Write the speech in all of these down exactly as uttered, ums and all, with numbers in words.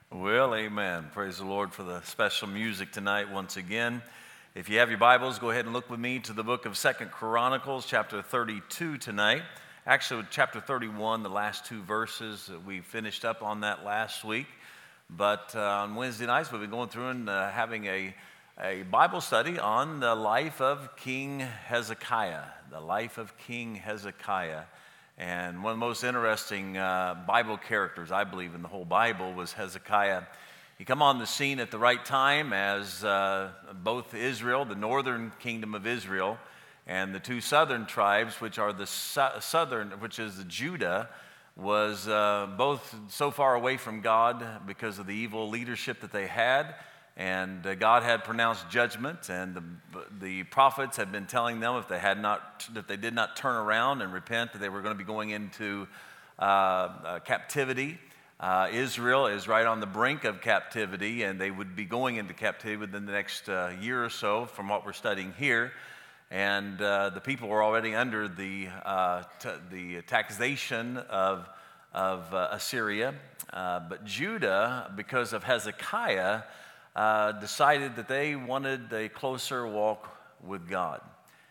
Well, amen. Praise the Lord for the special music tonight once again. If you have your Bibles, go ahead and look with me to the book of Second Chronicles, chapter thirty-two tonight. Actually, chapter thirty-one, the last two verses. We finished up on that last week. But uh, on Wednesday nights, we've been going through and uh, having a, a Bible study on the life of King Hezekiah. The life of King Hezekiah. And one of the most interesting uh, Bible characters, I believe, in the whole Bible was Hezekiah. He come on the scene at the right time as uh, both Israel, the northern kingdom of Israel, and the two southern tribes, which are the su- southern, which is the Judah, was uh, both so far away from God because of the evil leadership that they had. And uh, God had pronounced judgment, and the, the prophets had been telling them if they had not, that they did not turn around and repent, that they were going to be going into uh, uh, captivity. Uh, Israel is right on the brink of captivity, and they would be going into captivity within the next uh, year or so, from what we're studying here. And uh, the people were already under the uh, t- the taxation of of uh, Assyria, uh, but Judah, because of Hezekiah, Uh, decided that they wanted a closer walk with God.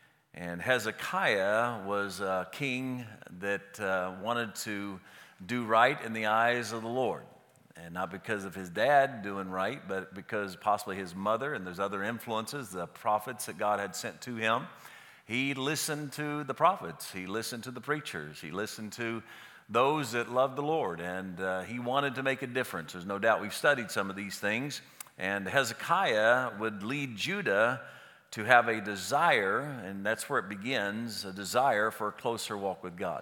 And Hezekiah was a king that uh, wanted to do right in the eyes of the Lord. And not because of his dad doing right, but because possibly his mother and there's other influences, the prophets that God had sent to him. He listened to the prophets. He listened to the preachers. He listened to those that loved the Lord. And uh, he wanted to make a difference. There's no doubt we've studied some of these things. And Hezekiah would lead Judah to have a desire, and that's where it begins, a desire for a closer walk with God.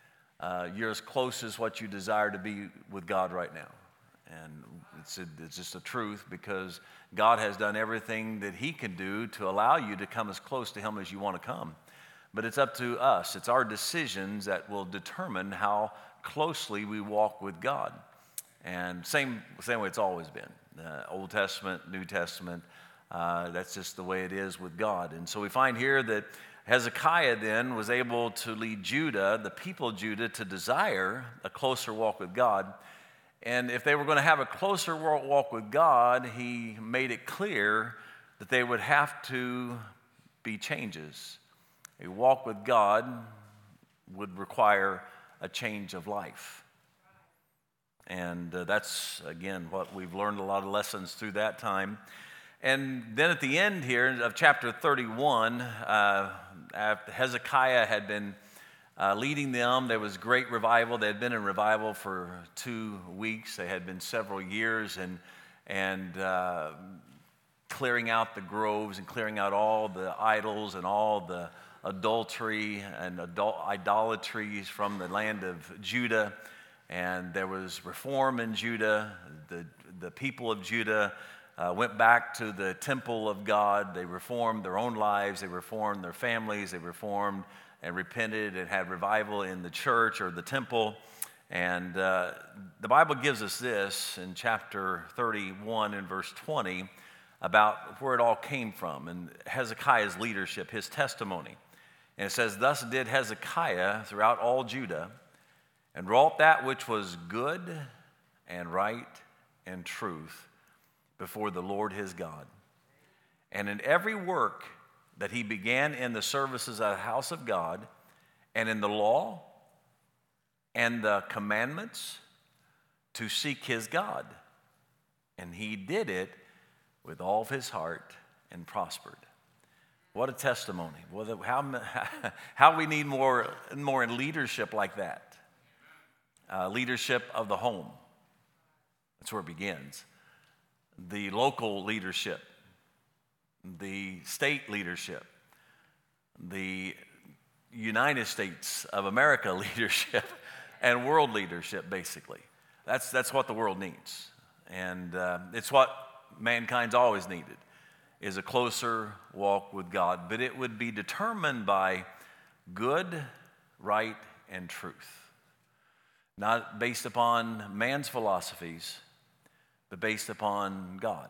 Uh, you're as close as what you desire to be with God right now. And it's, a, it's just a truth because God has done everything that he can do to allow you to come as close to him as you want to come. But it's up to us. It's our decisions that will determine how closely we walk with God. And same, same way it's always been. Uh, Old Testament, New Testament, uh, that's just the way it is with God. And so we find here that Hezekiah then was able to lead Judah, the people of Judah, to desire a closer walk with God. And if they were going to have a closer walk with God, he made it clear that they would have to be changes. A walk with God would require a change of life. And uh, that's, again, what we've learned a lot of lessons through that time. And then at the end here of chapter thirty-one, uh, after Hezekiah had been uh, leading them. There was great revival. They had been in revival for two weeks. They had been several years and, and uh, clearing out the groves and clearing out all the idols and all the adultery and adul- idolatries from the land of Judah. And there was reform in Judah. The, the people of Judah uh, went back to the temple of God. They reformed their own lives. They reformed their families. They reformed and repented and had revival in the church or the temple. And uh, the Bible gives us this in chapter thirty-one and verse twenty about where it all came from and Hezekiah's leadership, his testimony. And it says, "Thus did Hezekiah throughout all Judah, and wrought that which was good and right and truth before the Lord his God. And in every work that he began in the services of the house of God, and in the law and the commandments, to seek his God. And he did it with all of his heart and prospered." What a testimony. Well, how, how we need more, more in leadership like that. Uh, leadership of the home. That's where it begins. The local leadership, the state leadership, the United States of America leadership, and world leadership, basically. That's, that's what the world needs. And uh, it's what mankind's always needed, is a closer walk with God. But it would be determined by good, right, and truth. Not based upon man's philosophies, but based upon God.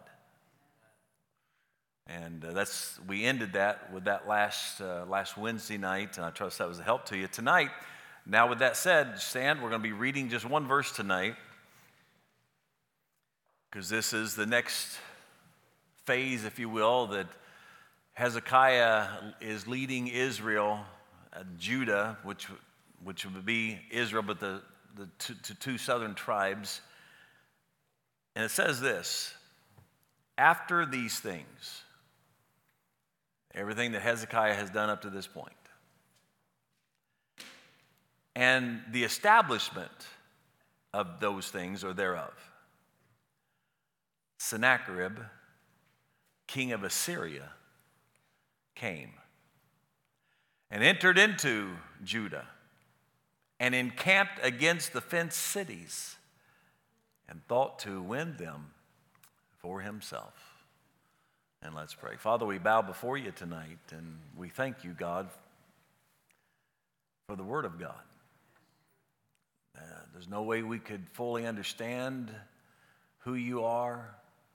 And uh, that's we ended that with that last uh, last Wednesday night, and I trust that was a help to you. Tonight, now with that said, stand, we're going to be reading just one verse tonight. because this is the next phase, if you will, that Hezekiah is leading Israel, uh, Judah, which which would be Israel, but the, the two, two southern tribes. And it says this: after these things, everything that Hezekiah has done up to this point, and the establishment of those things or thereof, Sennacherib, king of Assyria, came and entered into Judah and encamped against the fenced cities and thought to win them for himself. And let's pray. Father, we bow before you tonight, and we thank you, God, for the Word of God. Uh, there's no way we could fully understand who you are,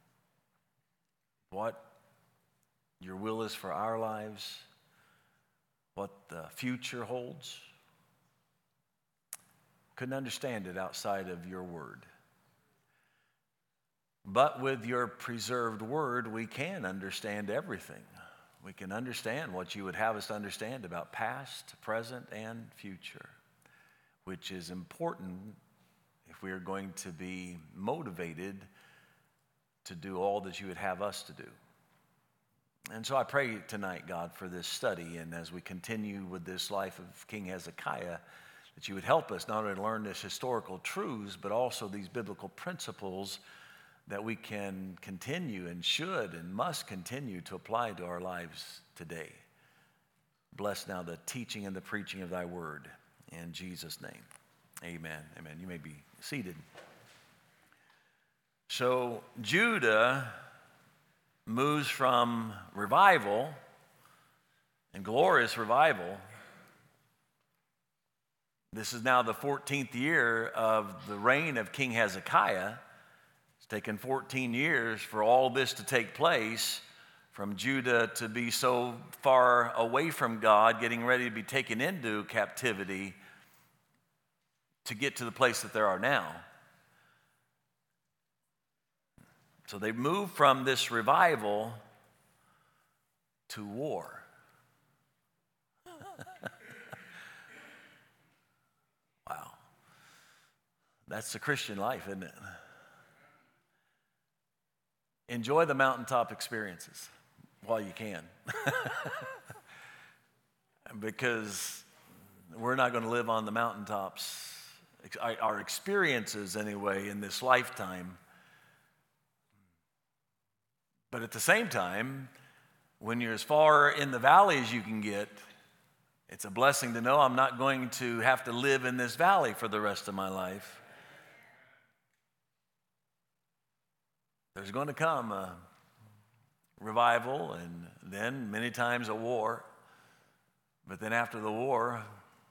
what your will is for our lives, what the future holds. Couldn't understand it outside of your word. But with your preserved word, we can understand everything. We can understand what you would have us to understand about past, present, and future, which is important if we are going to be motivated to do all that you would have us to do. And so I pray tonight, God, for this study, and as we continue with this life of King Hezekiah, that you would help us not only to learn this historical truths, but also these biblical principles that we can continue and should and must continue to apply to our lives today. Bless now the teaching and the preaching of thy word. In Jesus' name, amen. Amen. You may be seated. So Judah moves from revival and glorious revival. This is now the fourteenth year of the reign of King Hezekiah. It's taken fourteen years for all this to take place, from Judah to be so far away from God, getting ready to be taken into captivity, to get to the place that they are now. So they moved from this revival to war. Wow. That's the Christian life, isn't it? Enjoy the mountaintop experiences while you can. Because we're not going to live on the mountaintops, our experiences anyway, in this lifetime. But at the same time, when you're as far in the valley as you can get, it's a blessing to know I'm not going to have to live in this valley for the rest of my life. There's going to come a revival and then many times a war. But then after the war,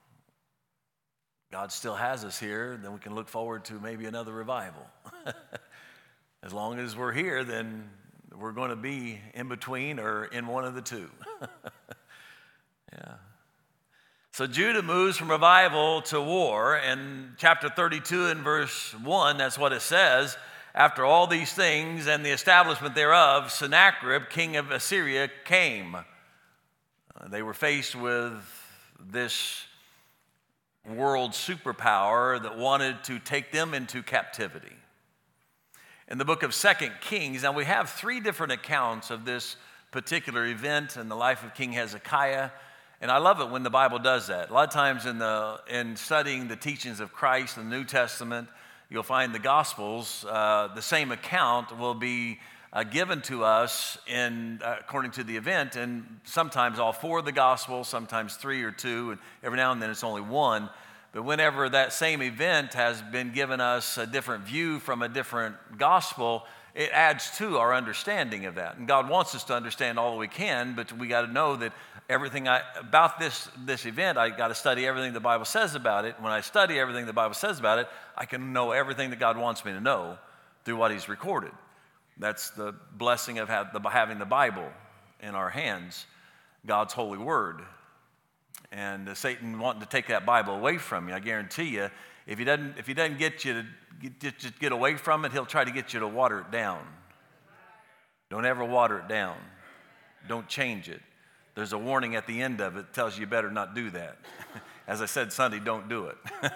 God still has us here. Then we can look forward to maybe another revival. As long as we're here, then we're going to be in between or in one of the two. Yeah. So Judah moves from revival to war. And chapter thirty-two and verse one, that's what it says. After all these things and the establishment thereof, Sennacherib, king of Assyria, came. Uh, they were faced with this world superpower that wanted to take them into captivity. In the book of Second Kings, now we have three different accounts of this particular event in the life of King Hezekiah, and I love it when the Bible does that. A lot of times in the in studying the teachings of Christ in the New Testament, you'll find the Gospels, uh, the same account will be uh, given to us in uh, according to the event, and sometimes all four of the Gospels, sometimes three or two, and every now and then it's only one. But whenever that same event has been given us a different view from a different gospel, it adds to our understanding of that. And God wants us to understand all that we can, but we got to know that everything I, about this, this event, I got to study everything the Bible says about it. When I study everything the Bible says about it, I can know everything that God wants me to know through what He's recorded. That's the blessing of have the, having the Bible in our hands, God's holy word. And uh, Satan wanting to take that Bible away from you, I guarantee you, if he doesn't, if he doesn't get you to get, just get away from it, he'll try to get you to water it down. Don't ever water it down. Don't change it. There's a warning at the end of it that tells you you better not do that. As I said Sunday, don't do it.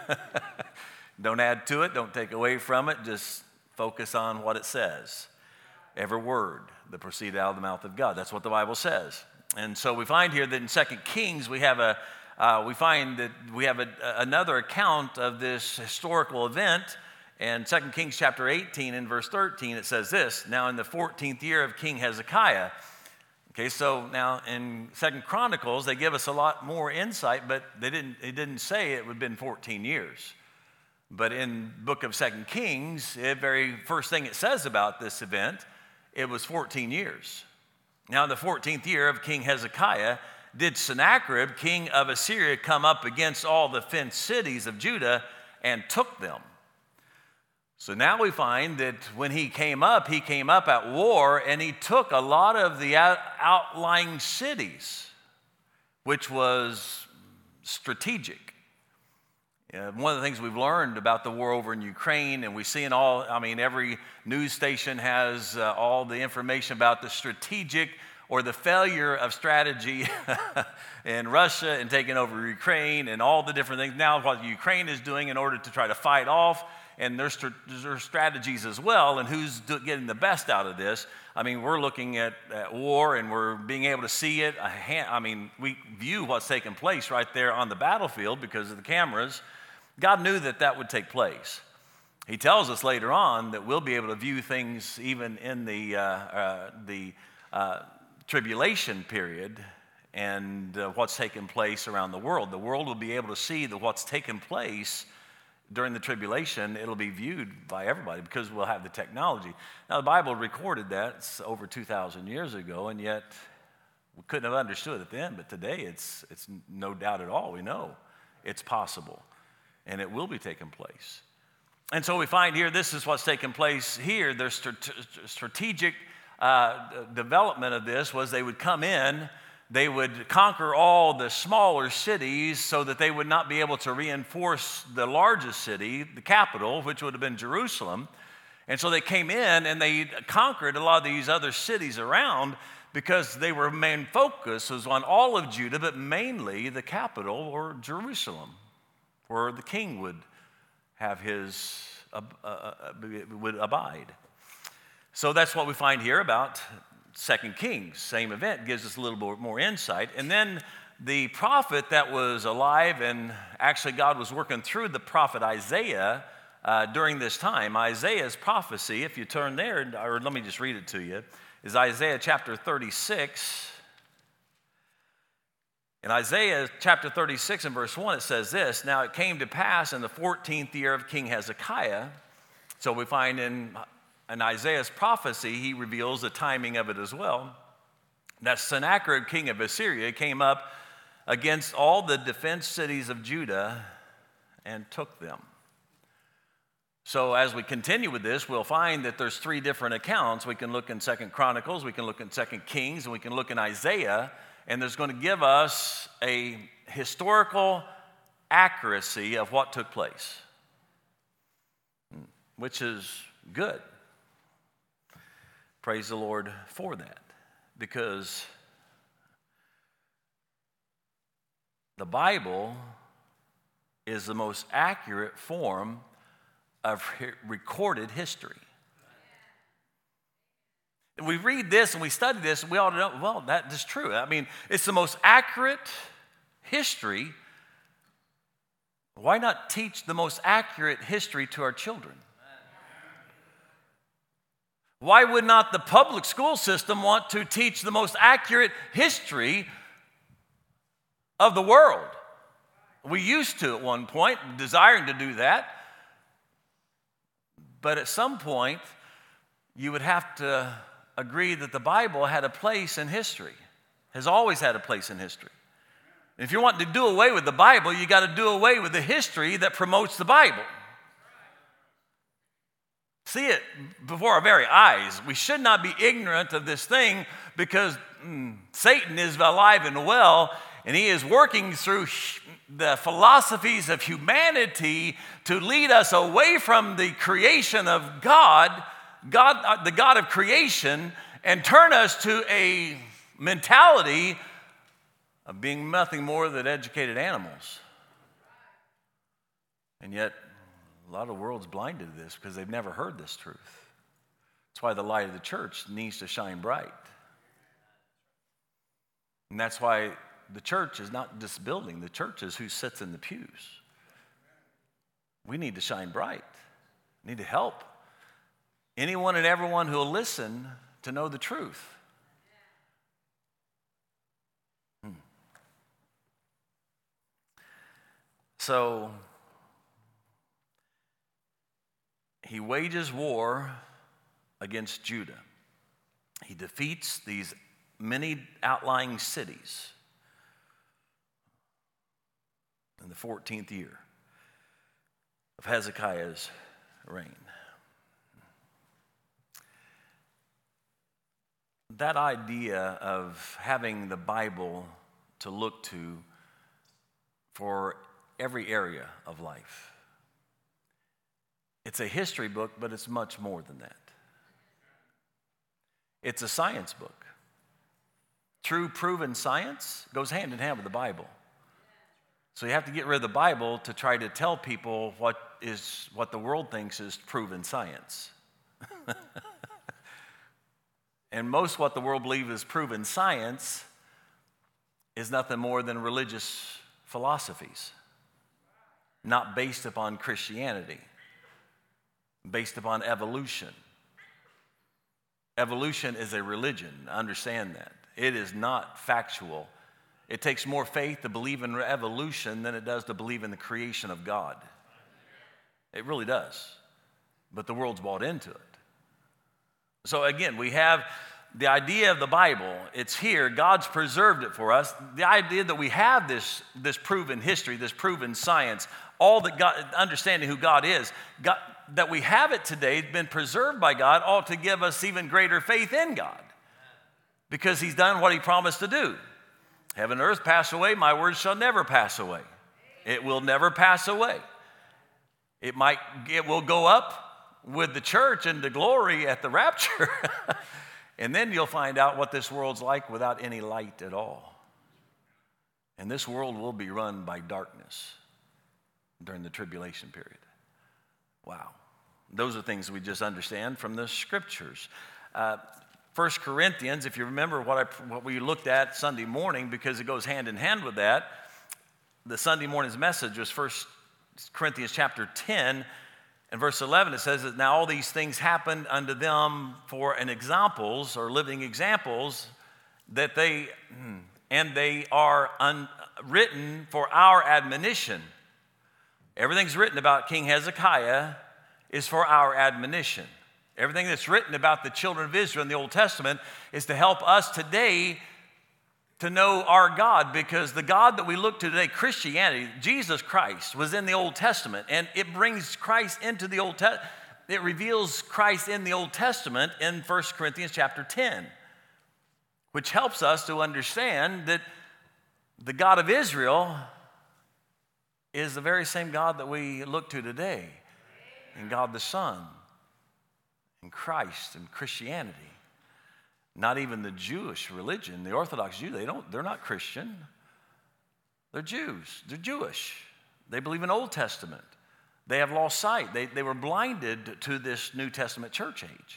Don't add to it. Don't take away from it. Just focus on what it says. Every word that proceeded out of the mouth of God. That's what the Bible says. And so we find here that in Second Kings we have a uh, we find that we have a, another account of this historical event. And Second Kings chapter eighteen and verse thirteen, it says this: now in the fourteenth year of King Hezekiah. Okay, so now in Second Chronicles, they give us a lot more insight, but they didn't, it didn't say it would have been fourteen years. But in book of Second Kings, the very first thing it says about this event, it was fourteen years. Now in the fourteenth year of King Hezekiah, did Sennacherib, king of Assyria, come up against all the fenced cities of Judah and took them. So now we find that when he came up, he came up at war, and he took a lot of the out- outlying cities, which was strategic. Uh, one of the things we've learned about the war over in Ukraine, and we see in all, I mean, every news station has uh, all the information about the strategic or the failure of strategy in Russia and taking over Ukraine and all the different things. Now what Ukraine is doing in order to try to fight off, and there's, there's strategies as well, and who's getting the best out of this. I mean, we're looking at, at war, and we're being able to see it. I mean, we view what's taking place right there on the battlefield because of the cameras. God knew that that would take place. He tells us later on that we'll be able to view things even in the, uh, uh, the uh, tribulation period and uh, what's taking place around the world. The world will be able to see that what's taking place during the tribulation. It'll be viewed by everybody because we'll have the technology. Now, the Bible recorded that it's over two thousand years ago, and yet we couldn't have understood it then. But today, it's, it's no doubt at all. We know it's possible, and it will be taking place. And so we find here, this is what's taking place here. Their strategic uh, development of this was they would come in, they would conquer all the smaller cities so that they would not be able to reinforce the largest city, the capital, which would have been Jerusalem. And so they came in and they conquered a lot of these other cities around because they were main focus was on all of Judah, but mainly the capital or Jerusalem, where the king would have his, uh, uh, would abide. So that's what we find here about Second Kings. Same event, gives us a little bit more insight. And then the prophet that was alive, and actually God was working through the prophet Isaiah uh, during this time. Isaiah's prophecy, if you turn there, or let me just read it to you, is Isaiah chapter thirty-six. In Isaiah chapter thirty-six and verse one, it says this: now it came to pass in the fourteenth year of King Hezekiah. So we find in, in Isaiah's prophecy, he reveals the timing of it as well, that Sennacherib, king of Assyria, came up against all the defense cities of Judah and took them. So as we continue with this, we'll find that there's three different accounts. We can look in Second Chronicles, we can look in Second Kings, and we can look in Isaiah. And there's going to give us a historical accuracy of what took place, which is good. Praise the Lord for that, because the Bible is the most accurate form of recorded history. We read this and we study this, and we ought to know, well, that is true. I mean, it's the most accurate history. Why not teach the most accurate history to our children? Why would not the public school system want to teach the most accurate history of the world? We used to at one point, desiring to do that. But at some point, you would have to agree that the Bible had a place in history, has always had a place in history. And if you want to do away with the Bible, you got to do away with the history that promotes the Bible. See it before our very eyes. We should not be ignorant of this thing because mm, Satan is alive and well, And he is working through the philosophies of humanity to lead us away from the creation of God, God, the God of creation, and turn us to a mentality of being nothing more than educated animals. And yet, a lot of the world's blinded to this because they've never heard this truth. That's why the light of the church needs to shine bright. And that's why the church is not this building. The church is who sits in the pews. We need to shine bright. We need to help anyone and everyone who will listen to know the truth. Hmm. So, he wages war against Judah. He defeats these many outlying cities in the fourteenth year of Hezekiah's reign. That idea of having the Bible to look to for every area of life. It's a history book, but it's much more than that. It's a science book. True proven science goes hand in hand with the Bible. So you have to get rid of the Bible to try to tell people what is what the world thinks is proven science. And most what the world believes is proven science is nothing more than religious philosophies, not based upon Christianity, based upon evolution. Evolution is a religion, understand that. It is not factual. It takes more faith to believe in evolution than it does to believe in the creation of God. It really does. But the world's bought into it. So again, we have the idea of the Bible. It's here. God's preserved it for us. The idea that we have this, this proven history, this proven science, all that God, understanding who God is, God, that we have it today, been preserved by God, ought to give us even greater faith in God. Because he's done what he promised to do. Heaven and earth pass away, my words shall never pass away. It will never pass away. It might, it will go up with the church into glory at the rapture. And then you'll find out what this world's like without any light at all. And this world will be run by darkness during the tribulation period. Wow. Those are things we just understand from the scriptures. Uh, First Corinthians, if you remember what, I, what we looked at Sunday morning, because it goes hand in hand with that, the Sunday morning's message was First Corinthians chapter ten, and verse eleven. It says that now all these things happened unto them for an examples, or living examples, that they, and they are un, written for our admonition. Everything's written about King Hezekiah is for our admonition. Everything that's written about the children of Israel in the Old Testament is to help us today to know our God, because the God that we look to today, Christianity, Jesus Christ, was in the Old Testament, and it brings Christ into the Old Testament. It reveals Christ in the Old Testament in First Corinthians chapter ten, which helps us to understand that the God of Israel is the very same God that we look to today, and God the Son, and Christ and Christianity. Not even the Jewish religion, the Orthodox Jew, they don't, they're not Christian. They're Jews. They're Jewish. They believe in Old Testament. They have lost sight. They, they were blinded to this New Testament church age.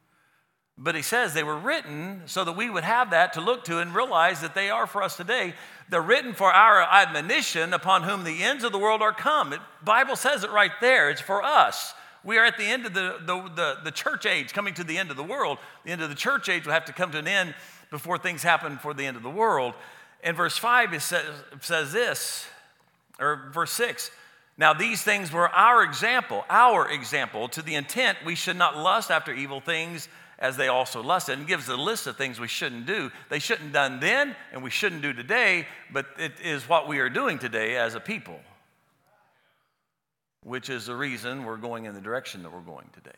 But he says they were written so that we would have that to look to and realize that they are for us today. They're written for our admonition, upon whom the ends of the world are come. The Bible says it right there. It's for us. We are at the end of the, the, the, the church age, coming to the end of the world. The end of the church age will have to come to an end before things happen for the end of the world. In verse five, it says, it says this, or verse six, now these things were our example, our example, to the intent we should not lust after evil things as they also lusted. And gives a list of things we shouldn't do. They shouldn't have done then, and we shouldn't do today, but it is what we are doing today as a people, which is the reason we're going in the direction that we're going today.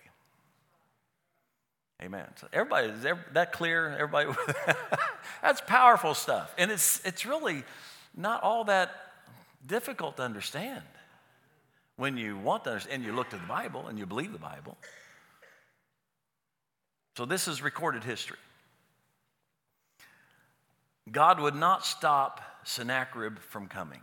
Amen. So everybody, is that clear? Everybody, that's powerful stuff. And it's it's really, not all that difficult to understand when you want to understand, and you look to the Bible and you believe the Bible. So this is recorded history. God would not stop Sennacherib from coming.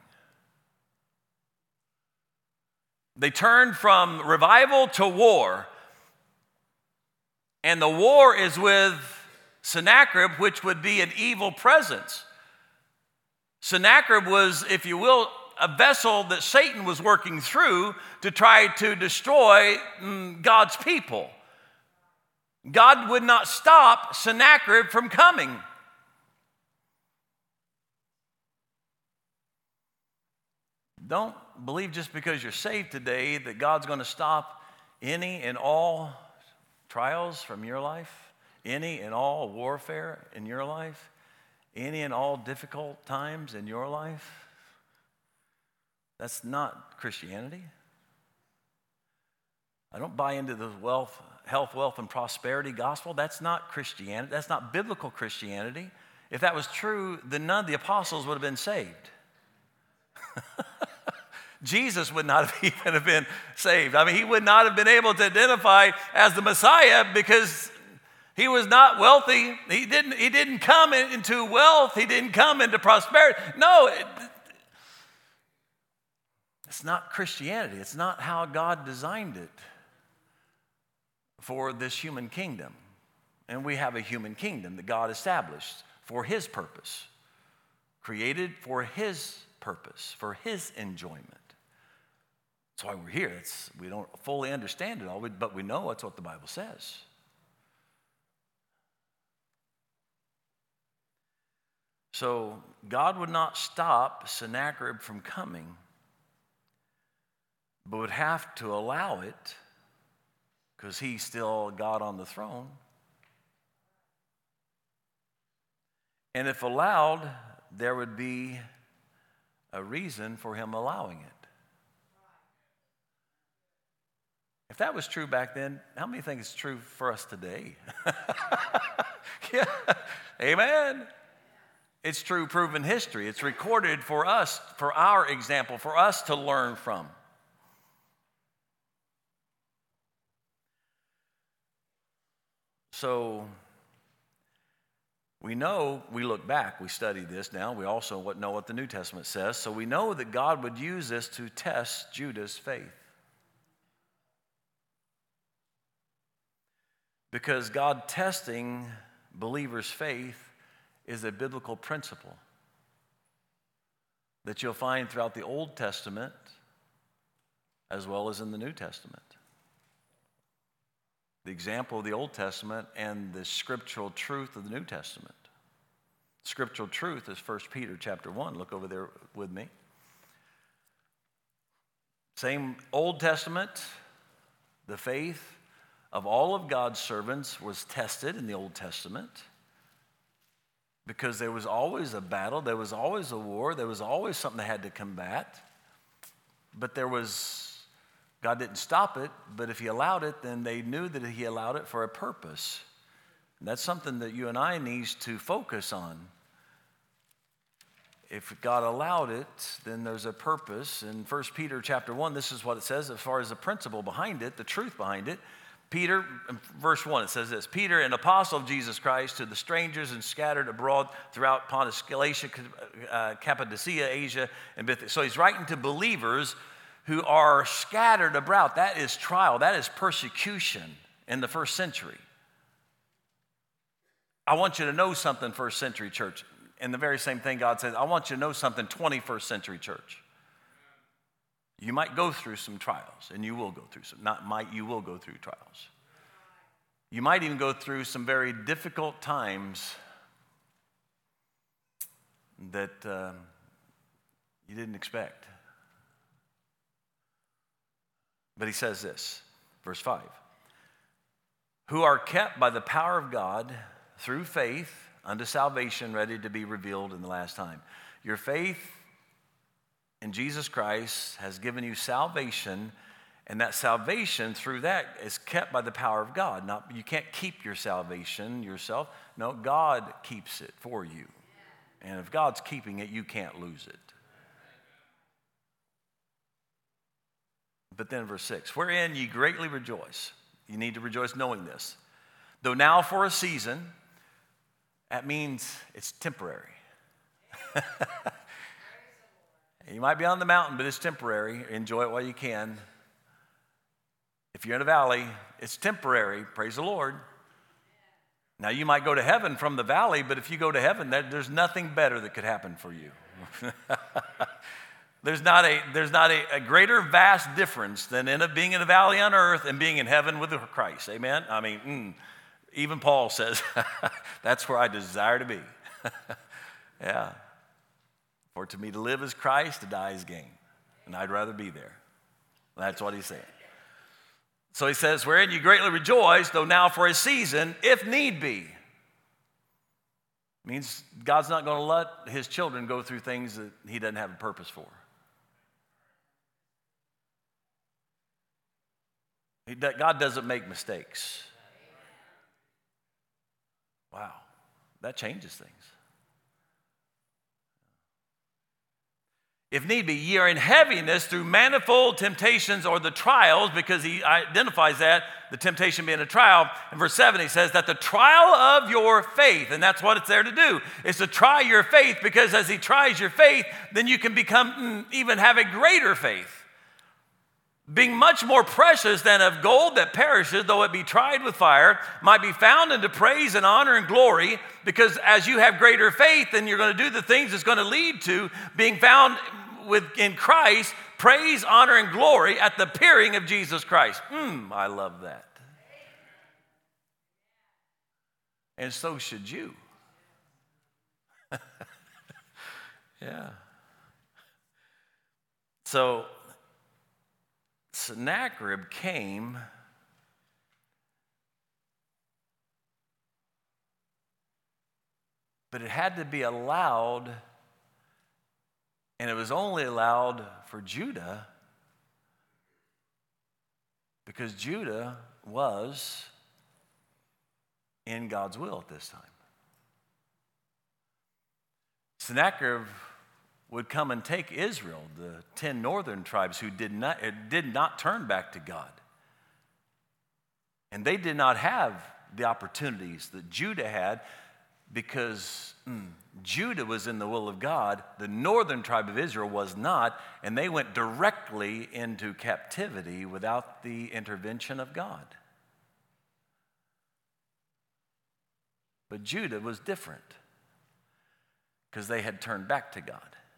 They turned from revival to war. And the war is with Sennacherib, which would be an evil presence. Sennacherib was, if you will, a vessel that Satan was working through to try to destroy God's people. God would not stop Sennacherib from coming. Don't believe just because you're saved today that God's going to stop any and all trials from your life, any and all warfare in your life, any and all difficult times in your life. That's not Christianity. I don't buy into the wealth, health, wealth, and prosperity gospel. That's not Christianity. That's not biblical Christianity. If that was true, then none of the apostles would have been saved. Jesus would not have even have been saved. I mean, he would not have been able to identify as the Messiah because he was not wealthy. He didn't, he didn't come into wealth. He didn't come into prosperity. No, it, it's not Christianity. It's not how God designed it for this human kingdom. And we have a human kingdom that God established for his purpose, created for his purpose, for his enjoyment. That's why we're here. It's, we don't fully understand it all, but we know it's what the Bible says. So God would not stop Sennacherib from coming, but would have to allow it because he's still God on the throne. And if allowed, there would be a reason for him allowing it. If that was true back then, how many think it's true for us today? Yeah, amen. It's true, proven history. It's recorded for us, for our example, for us to learn from. So we know, we look back, we study this now. We also know what the New Testament says. So we know that God would use this to test Judah's faith. Because God testing believers' faith is a biblical principle that you'll find throughout the Old Testament as well as in the New Testament. The example of the Old Testament and the scriptural truth of the New Testament. Scriptural truth is First Peter chapter one. Look over there with me. Same Old Testament, the faith of all of God's servants was tested in the Old Testament because there was always a battle, there was always a war, there was always something they had to combat. But there was, God didn't stop it, but if he allowed it, then they knew that he allowed it for a purpose. And that's something that you and I need to focus on. If God allowed it, then there's a purpose. In First Peter chapter one, this is what it says as far as the principle behind it, the truth behind it. Peter, verse one, it says this, Peter, an apostle of Jesus Christ, to the strangers and scattered abroad throughout Pontus, Galatia, uh, Cappadocia, Asia, and Bithynia. So he's writing to believers who are scattered abroad. That is trial. That is persecution in the first century. I want you to know something, first century church. And the very same thing God says, I want you to know something, twenty-first century church. You might go through some trials, and you will go through some, not might, you will go through trials. You might even go through some very difficult times that uh, you didn't expect. But he says this, verse five, who are kept by the power of God through faith unto salvation, ready to be revealed in the last time. Your faith in Jesus Christ has given you salvation, and that salvation through that is kept by the power of God. Not, you can't keep your salvation yourself. No, God keeps it for you. And if God's keeping it, you can't lose it. But then verse six, wherein ye greatly rejoice. You need to rejoice knowing this. Though now for a season, that means it's temporary. You might be on the mountain, but it's temporary. Enjoy it while you can. If you're in a valley, it's temporary. Praise the Lord. Now, you might go to heaven from the valley, but if you go to heaven, there, there's nothing better that could happen for you. There's not a, there's not a, a greater vast difference than in a, being in a valley on earth and being in heaven with Christ. Amen? I mean, mm, even Paul says, that's where I desire to be. Yeah. For to me to live is Christ, to die is gain. And I'd rather be there. That's what he's saying. So he says, wherein you greatly rejoice, though now for a season, if need be. Means God's not going to let his children go through things that he doesn't have a purpose for. He, God doesn't make mistakes. Wow, that changes things. If need be, ye are in heaviness through manifold temptations or the trials, because he identifies that, the temptation being a trial. In verse seven, he says that the trial of your faith, and that's what it's there to do, is to try your faith, because as he tries your faith, then you can become, mm, even have a greater faith. Being much more precious than of gold that perishes, though it be tried with fire, might be found unto praise and honor and glory, because as you have greater faith, then you're going to do the things it's going to lead to being found with in Christ, praise, honor, and glory at the appearing of Jesus Christ. Hmm, I love that. And so should you. Yeah. So Sennacherib came but it had to be allowed, and it was only allowed for Judah because Judah was in God's will at this time. Sennacherib would come and take Israel, the ten northern tribes who did not, did not turn back to God. And they did not have the opportunities that Judah had because mm, Judah was in the will of God. The northern tribe of Israel was not, and they went directly into captivity without the intervention of God. But Judah was different because they had turned back to God.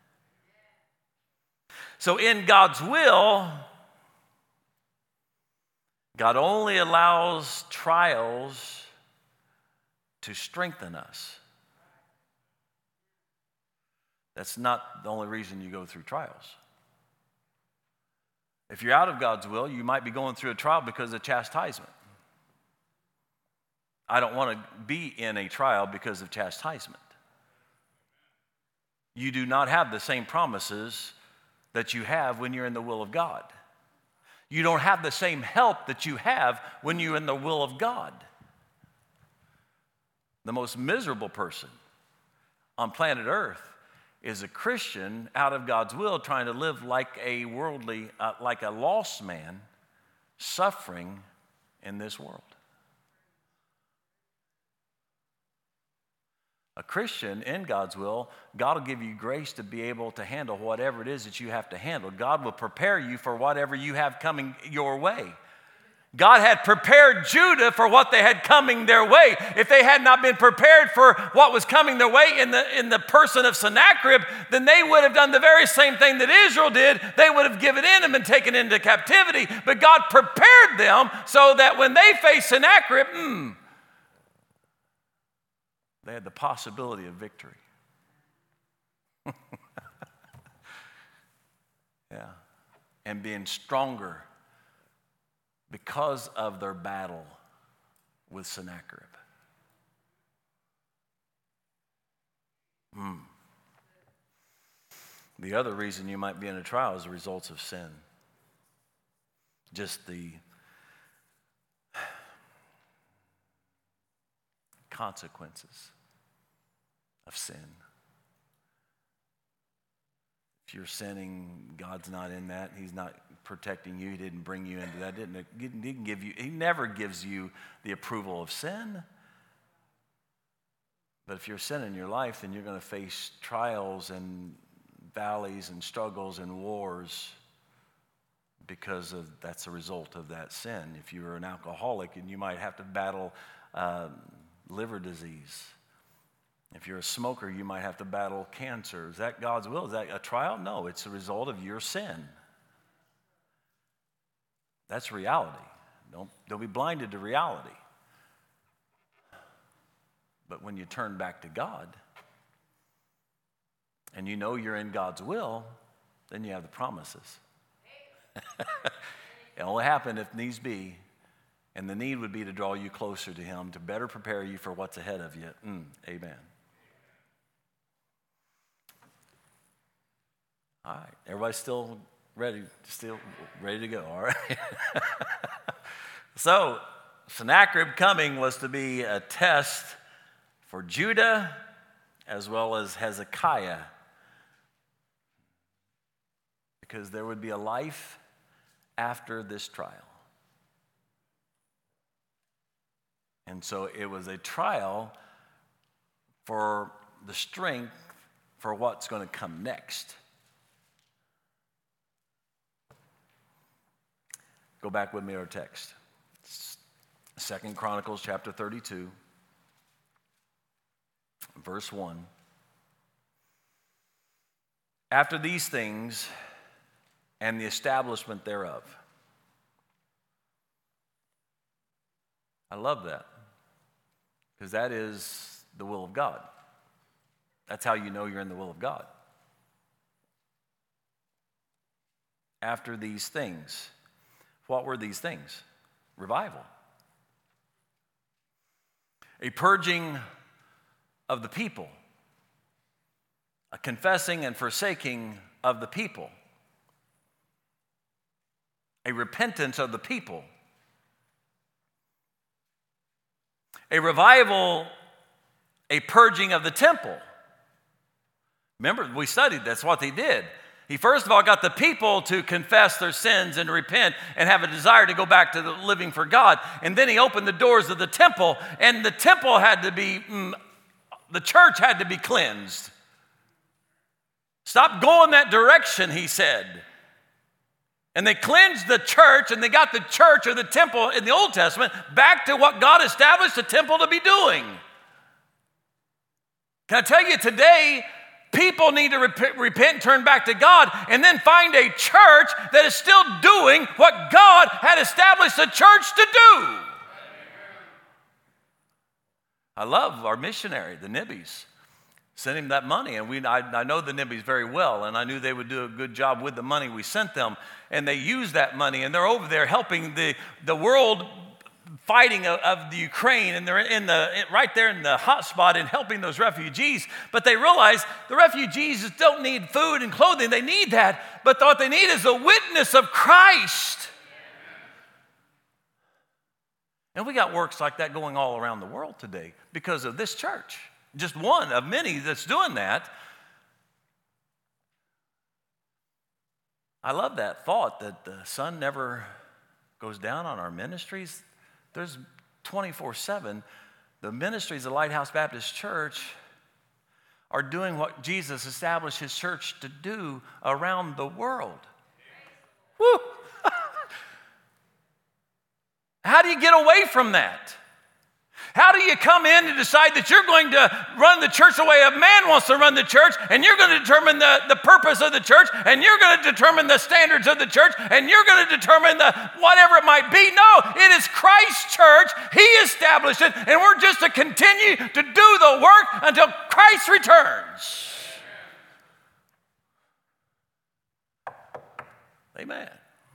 So in God's will, God only allows trials to strengthen us. That's not the only reason you go through trials. If you're out of God's will, you might be going through a trial because of chastisement. I don't want to be in a trial because of chastisement. You do not have the same promises that you have when you're in the will of God. You don't have the same help that you have when you're in the will of God. The most miserable person on planet Earth is a Christian out of God's will trying to live like a worldly, uh, like a lost man suffering in this world. A Christian in God's will, God will give you grace to be able to handle whatever it is that you have to handle. God will prepare you for whatever you have coming your way. God had prepared Judah for what they had coming their way. If they had not been prepared for what was coming their way in the, in the person of Sennacherib, then they would have done the very same thing that Israel did. They would have given in and been taken into captivity. But God prepared them so that when they faced Sennacherib, hmm, they had the possibility of victory. Yeah. And being stronger because of their battle with Sennacherib. Mm. The other reason you might be in a trial is the results of sin. Just the consequences of sin. If you're sinning, God's not in that. He's not protecting you. He didn't bring you into that. Didn't, he didn't give you, he never gives you the approval of sin. But if you're sinning in your life, then you're going to face trials and valleys and struggles and wars because of that's a result of that sin. If you're an alcoholic, and you might have to battle uh, liver disease. If you're a smoker, you might have to battle cancer. Is that God's will? Is that a trial? No, it's a result of your sin. That's reality. Don't, don't be blinded to reality. But when you turn back to God and you know you're in God's will, then you have the promises. It only happen if needs be, and the need would be to draw you closer to Him, to better prepare you for what's ahead of you. Mm, amen. All right, everybody still ready? Still ready to go? All right. So, Sennacherib coming was to be a test for Judah as well as Hezekiah, because there would be a life after this trial. And so it was a trial for the strength for what's going to come next. Go back with me to our text. Second Chronicles chapter thirty-two, verse one. After these things and the establishment thereof. I love that, because that is the will of God. That's how you know you're in the will of God. After these things. What were these things? Revival. A purging of the people. A confessing and forsaking of the people. A repentance of the people. A revival, a purging of the temple. Remember, we studied that's what he did. He first of all got the people to confess their sins and repent and have a desire to go back to the living for God. And then he opened the doors of the temple, and the temple had to be, mm, the church had to be cleansed. Stop going that direction, he said. And they cleansed the church, and they got the church or the temple in the Old Testament back to what God established the temple to be doing. Can I tell you today, people need to rep- repent and turn back to God, and then find a church that is still doing what God had established the church to do. I love our missionary, the Nibbies. Sent him that money, and we, I, I know the Nibbies very well, and I knew they would do a good job with the money we sent them, and they used that money, and they're over there helping the, the world fighting of, of the Ukraine, and they're in the right there in the hot spot and helping those refugees. But they realize the refugees don't need food and clothing. They need that, but what they need is a witness of Christ. And we got works like that going all around the world today because of this church. Just one of many that's doing that. I love that thought that the sun never goes down on our ministries. There's twenty-four seven. The ministries of Lighthouse Baptist Church are doing what Jesus established his church to do around the world. Woo! How do you get away from that? How do you come in and decide that you're going to run the church the way a man wants to run the church, and you're going to determine the, the purpose of the church, and you're going to determine the standards of the church, and you're going to determine the whatever it might be? No, it is Christ's church. He established it, and we're just to continue to do the work until Christ returns. Amen.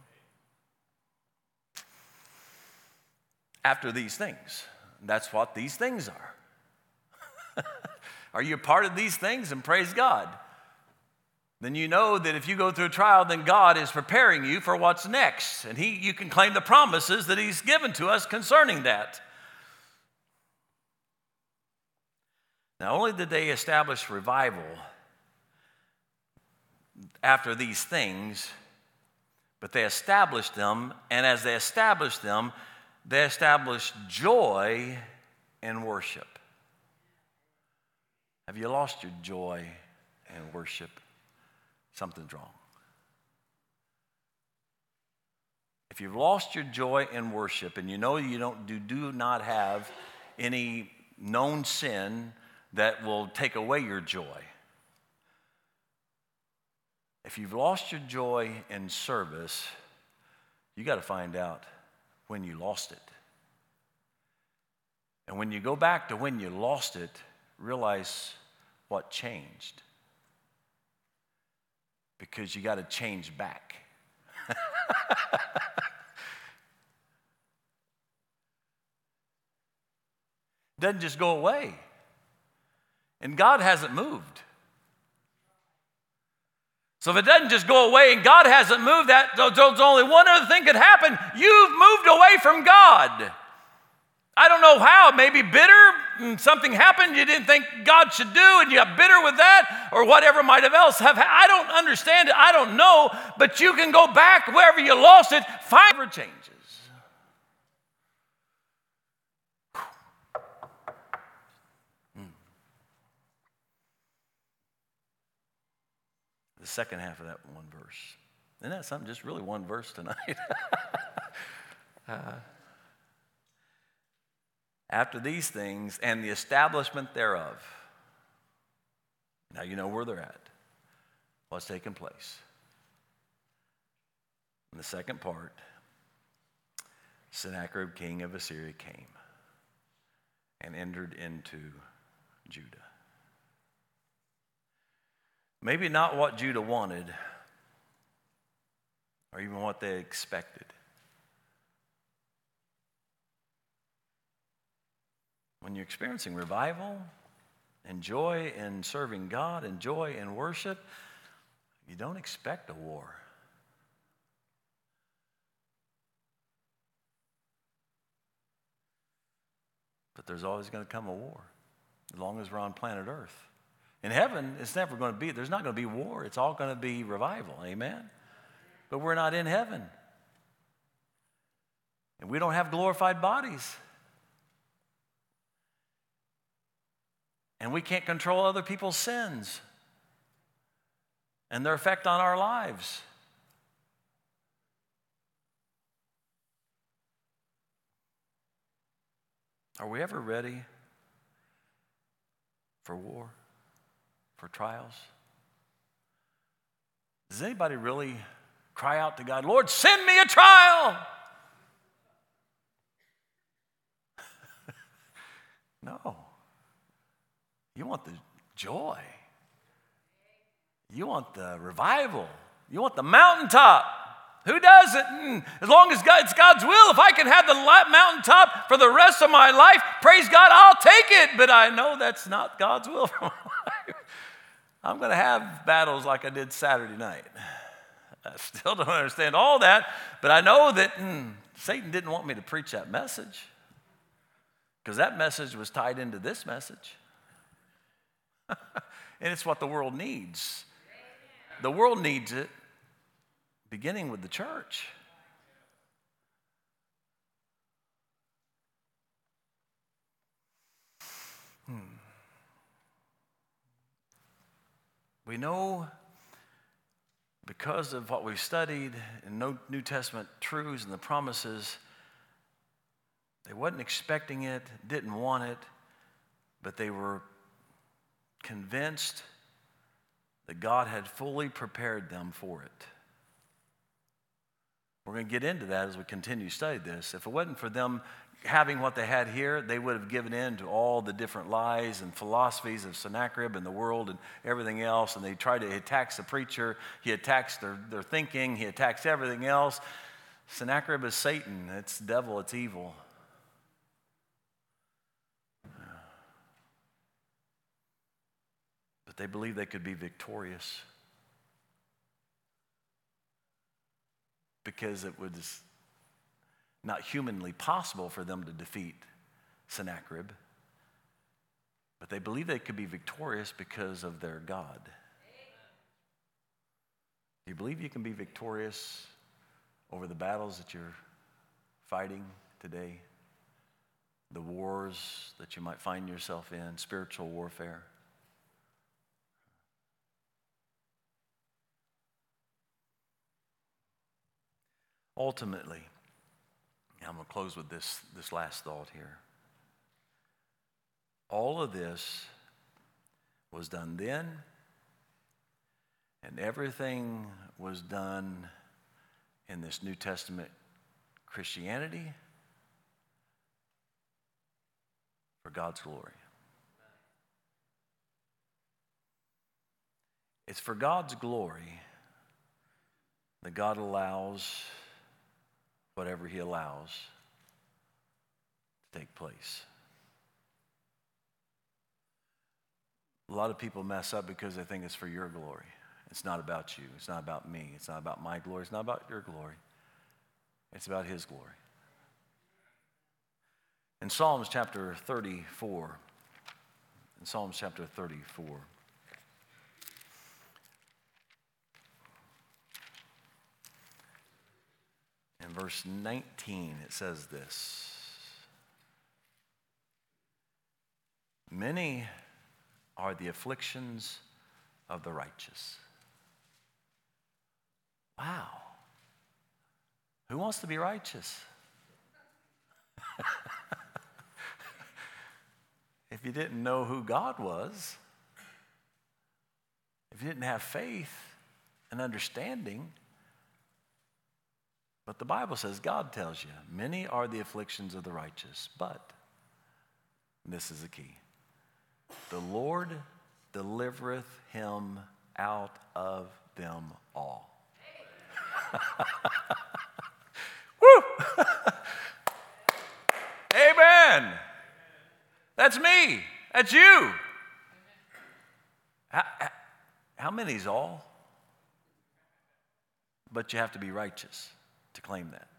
After these things. That's what these things are. Are you a part of these things? And praise God. Then you know that if you go through a trial, then God is preparing you for what's next. And he, you can claim the promises that he's given to us concerning that. Not only did they establish revival, after these things, but they established them, and as they established them, they established joy in worship. Have you lost your joy in worship? Something's wrong. If you've lost your joy in worship and you know you don't do, do not have any known sin that will take away your joy, if you've lost your joy in service, you got to find out when you lost it. And when you go back to when you lost it, realize what changed. Because you got to change back. It doesn't just go away. And God hasn't moved. So if it doesn't just go away and God hasn't moved, that there's only one other thing could happen. You've moved away from God. I don't know how. Maybe bitter. Something happened you didn't think God should do, and you got bitter with that, or whatever might have else have. I don't understand it. I don't know. But you can go back wherever you lost it. Find it changes. The second half of that one verse. Isn't that something? Just really one verse tonight. uh, After these things and the establishment thereof. Now you know where they're at. What's taking place. In the second part, Sennacherib, king of Assyria, came and entered into Judah. Maybe not what Judah wanted or even what they expected. When you're experiencing revival and joy in serving God and joy in worship, you don't expect a war. But there's always going to come a war as long as we're on planet Earth. In heaven, it's never going to be, there's not going to be war. It's all going to be revival, amen? But we're not in heaven. And we don't have glorified bodies. And we can't control other people's sins and their effect on our lives. Are we ever ready for war, for trials? Does anybody really cry out to God, Lord, send me a trial? No. You want the joy. You want the revival. You want the mountaintop. Who doesn't? Mm, as long as God, it's God's will. If I can have the mountaintop for the rest of my life, praise God, I'll take it. But I know that's not God's will for my life. I'm going to have battles like I did Saturday night. I still don't understand all that, but I know that mm, Satan didn't want me to preach that message because that message was tied into this message. And it's what the world needs. The world needs it, beginning with the church. Hmm. We know because of what we've studied in New Testament truths and the promises, they wasn't expecting it, didn't want it, but they were convinced that God had fully prepared them for it. We're going to get into that as we continue to study this. If it wasn't for them having what they had here, they would have given in to all the different lies and philosophies of Sennacherib and the world and everything else, and they tried to attack the preacher. He attacks their, their thinking. He attacks everything else. Sennacherib is Satan. It's devil. It's evil. But they believed they could be victorious because it was not humanly possible for them to defeat Sennacherib. But they believed they could be victorious because of their God. Do you believe you can be victorious over the battles that you're fighting today? The wars that you might find yourself in, spiritual warfare? Ultimately, I'm going to close with this, this last thought here. All of this was done then, and everything was done in this New Testament Christianity for God's glory. It's for God's glory that God allows whatever He allows to take place. A lot of people mess up because they think it's for your glory. It's not about you. It's not about me. It's not about my glory. It's not about your glory. It's about His glory. In Psalms chapter thirty-four, in Psalms chapter thirty-four, in verse nineteen, it says this: many are the afflictions of the righteous. Wow. Who wants to be righteous? If you didn't know who God was, if you didn't have faith and understanding, but the Bible says, God tells you, many are the afflictions of the righteous, but, and this is the key, the Lord delivereth him out of them all. Woo! Amen. That's me. That's you. How, how many's all? But you have to be righteous to claim that.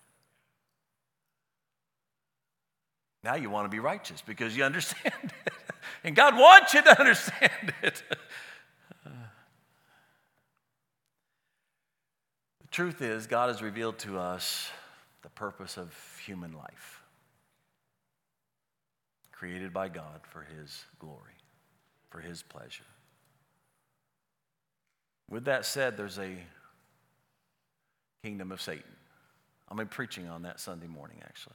Now you want to be righteous because you understand it. And God wants you to understand it. The truth is, God has revealed to us the purpose of human life, created by God for His glory, for His pleasure. With that said, there's a kingdom of Satan. I'm been preaching on that Sunday morning, actually.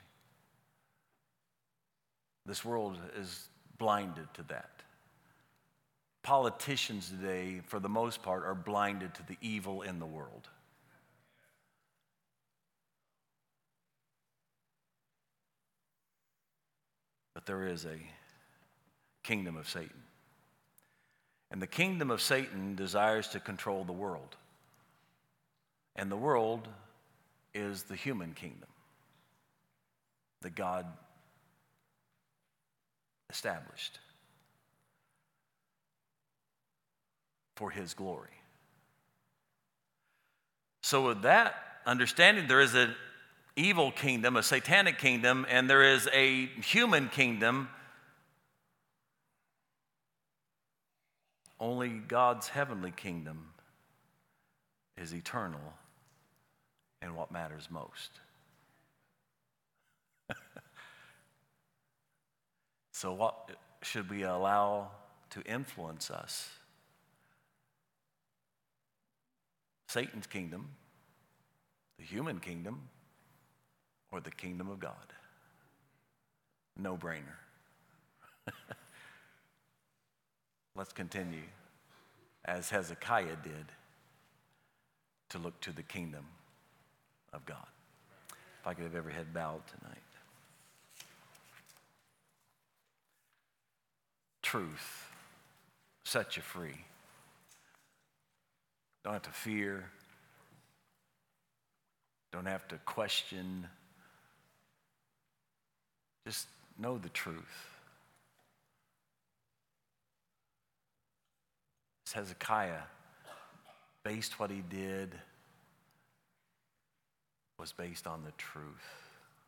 This world is blinded to that. Politicians today, for the most part, are blinded to the evil in the world. But there is a kingdom of Satan. And the kingdom of Satan desires to control the world. And the world is the human kingdom that God established for His glory. So with that understanding, there is an evil kingdom, a satanic kingdom, and there is a human kingdom. Only God's heavenly kingdom is eternal and what matters most. So what should we allow to influence us? Satan's kingdom, the human kingdom, or the kingdom of God? No brainer. Let's continue, as Hezekiah did, to look to the kingdom of God. If I could have every head bowed tonight. Truth set you free. Don't have to fear. Don't have to question. Just know the truth. As Hezekiah based what he did was based on the truth.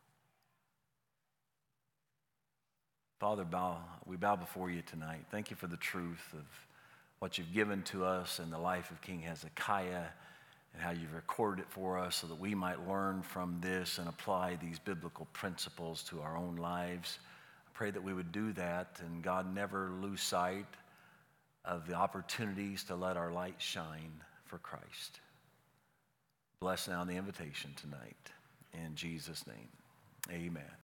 Father, bow, we bow before you tonight. Thank you for the truth of what you've given to us in the life of King Hezekiah and how you've recorded it for us so that we might learn from this and apply these biblical principles to our own lives. I pray that we would do that, and God, never lose sight of the opportunities to let our light shine for Christ. Bless now the invitation tonight. In Jesus' name, amen.